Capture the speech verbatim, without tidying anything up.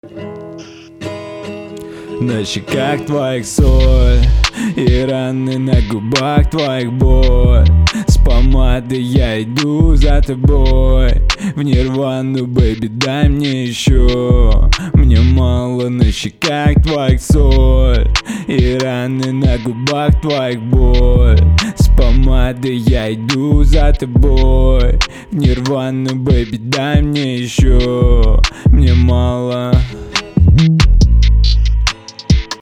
На щеках твоих соль и раны на губах твоих боль. С помадой я иду за тобой в нирвану, бэйби, дай мне еще. Мне мало на щеках твоих соль и раны на губах твоих боль. С помадой я иду за тобой в нирвану, бэйби, дай мне еще. Мне мало.